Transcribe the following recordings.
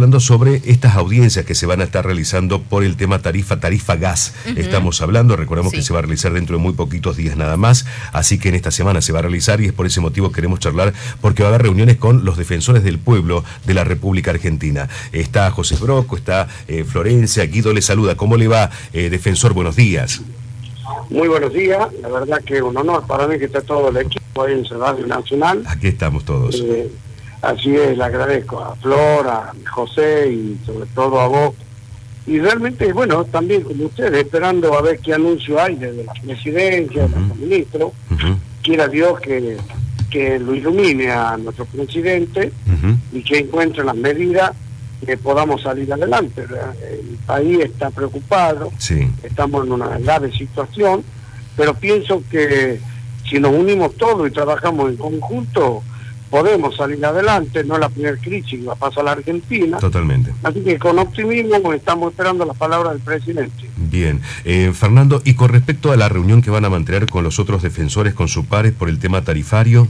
charlando sobre estas audiencias que se van a estar realizando por el tema tarifa gas. Estamos hablando, recordamos que se va a realizar dentro de muy poquitos días nada más, así que en esta semana se va a realizar y es por ese motivo que queremos charlar, porque va a haber reuniones con los defensores del pueblo de la República Argentina. Está José Broco, está Florencia, Guido le saluda. ¿Cómo le va, defensor? Buenos días. Muy buenos días, la verdad que es un honor para mí que esté todo el equipo ahí en Radio Nacional. Aquí estamos todos. Así es, le agradezco a Flor, a José y sobre todo a vos. Y realmente, bueno, también como ustedes, esperando a ver qué anuncio hay desde la presidencia, de los ministros. Quiera Dios que lo ilumine a nuestro presidente y que encuentre las medidas que podamos salir adelante. El país está preocupado, estamos en una grave situación, pero pienso que si nos unimos todos y trabajamos en conjunto, podemos salir adelante. No es la primera crisis que va a pasar a la Argentina. Totalmente. Así que con optimismo estamos esperando las palabras del presidente. Bien. Fernando, y con respecto a la reunión que van a mantener con los otros defensores, con sus pares por el tema tarifario.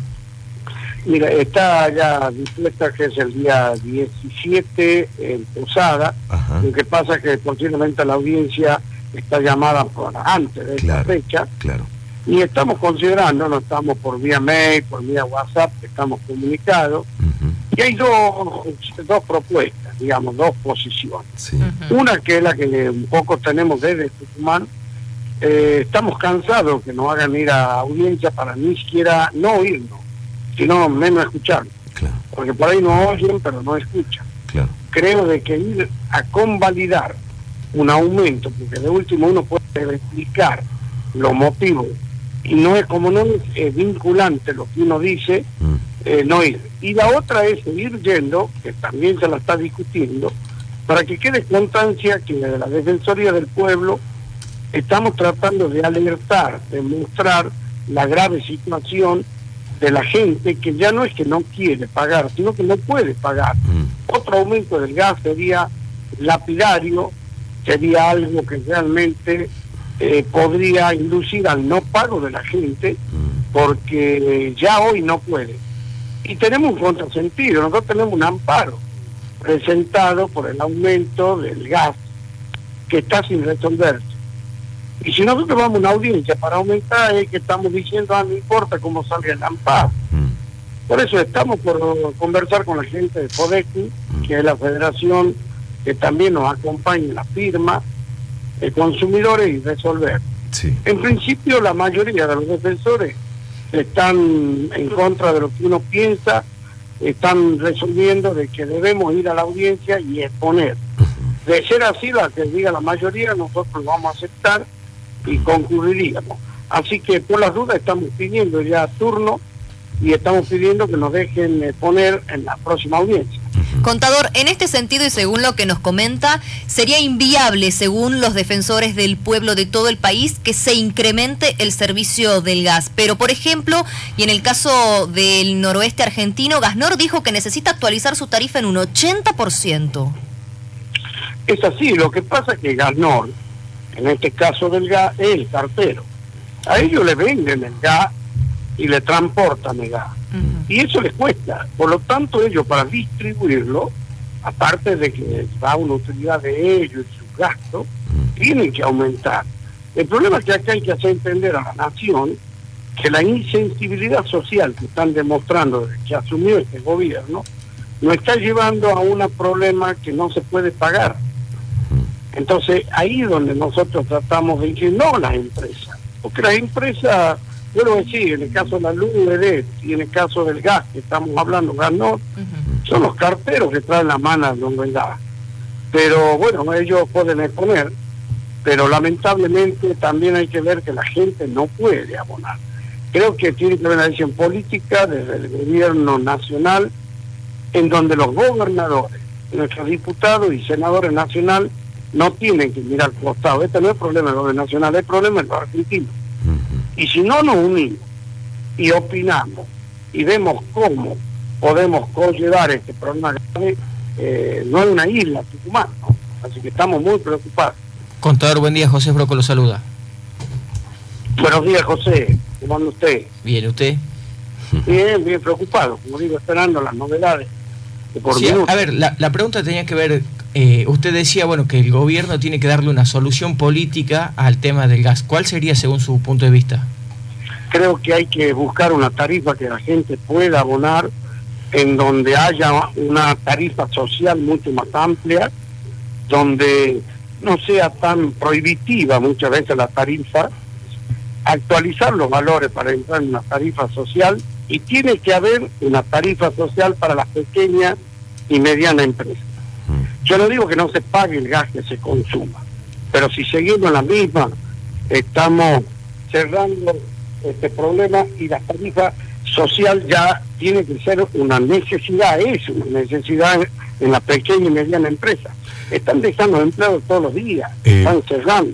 Mira, está ya dispuesta que es el día 17 en Posada. Lo que pasa es que posiblemente la audiencia está llamada antes de esa fecha. Y estamos considerando, no estamos por vía mail, por vía WhatsApp, estamos comunicados. Y hay dos propuestas, digamos, dos posiciones. Una que es la que un poco tenemos desde Tucumán. Estamos cansados que nos hagan ir a audiencia para ni siquiera no oírnos, sino menos escuchar, porque por ahí no oyen pero no escuchan. Creo de que ir a convalidar un aumento, porque de último uno puede explicar los motivos y no es como no es vinculante lo que uno dice, no ir. Y la otra es seguir yendo, que también se la está discutiendo, para que quede constancia que desde la Defensoría del Pueblo estamos tratando de alertar, de mostrar la grave situación de la gente que ya no es que no quiere pagar, sino que no puede pagar. Otro aumento del gas sería lapidario, sería algo que realmente podría inducir al no pago de la gente, porque ya hoy no puede. Y tenemos un contrasentido, nosotros tenemos un amparo presentado por el aumento del gas que está sin resolverse. Y si nosotros vamos a una audiencia para aumentar, es que estamos diciendo, no importa cómo salga el amparo. Por eso estamos por conversar con la gente de FODECU, que es la federación que también nos acompaña en la firma de consumidores y resolver. En principio, la mayoría de los defensores están en contra de lo que uno piensa, están resolviendo de que debemos ir a la audiencia y exponer. De ser así, la que diga la mayoría, nosotros lo vamos a aceptar y concurriríamos. Así que por las dudas estamos pidiendo ya turno y estamos pidiendo que nos dejen poner en la próxima audiencia. Contador, en este sentido y según lo que nos comenta, sería inviable, según los defensores del pueblo de todo el país, que se incremente el servicio del gas. Pero, por ejemplo, y en el caso del noroeste argentino, Gasnor dijo que necesita actualizar su tarifa en un 80%. Es así, lo que pasa es que Gasnor, en este caso del gas, es el cartero. A ellos le venden el gas y le transportan el gas. Y eso les cuesta. Por lo tanto, ellos para distribuirlo, aparte de que va una utilidad de ellos y sus gastos, tienen que aumentar. El problema es que acá hay que hacer entender a la nación que la insensibilidad social que están demostrando desde que asumió este gobierno nos está llevando a un problema que no se puede pagar. Entonces, ahí es donde nosotros tratamos de decir, no las empresas, porque las empresas, vuelvo a decir, en el caso de la luz y en el caso del gas, que estamos hablando, Gasnor, son los carteros que traen la mano donde el gas. Pero bueno, ellos pueden exponer, pero lamentablemente también hay que ver que la gente no puede abonar. Creo que tiene que haber una decisión política desde el gobierno nacional, en donde los gobernadores, nuestros diputados y senadores nacionales no tienen que mirar al costado. Este no es problema del gobierno nacional, es problema de los argentinos. Y si no nos unimos y opinamos y vemos cómo podemos conllevar este problema grave, no es una isla, Tucumán, ¿no? Así que estamos muy preocupados. Contador, buen día, José Broco lo saluda. Buenos días, José. ¿Cómo anda usted? Bien, ¿usted? Bien, bien preocupado, como digo, esperando las novedades por sí, minuto. A ver, la pregunta tenía que ver, usted decía, bueno, que el gobierno tiene que darle una solución política al tema del gas. ¿Cuál sería según su punto de vista? Creo que hay que buscar una tarifa que la gente pueda abonar, en donde haya una tarifa social mucho más amplia, donde no sea tan prohibitiva muchas veces la tarifa, actualizar los valores para entrar en una tarifa social, y tiene que haber una tarifa social para las pequeñas y medianas empresas. Yo no digo que no se pague el gas que se consuma, pero si seguimos la misma, estamos cerrando este problema, y la tarifa social ya tiene que ser una necesidad, es una necesidad en la pequeña y mediana empresa. Están dejando empleados todos los días, están cerrando.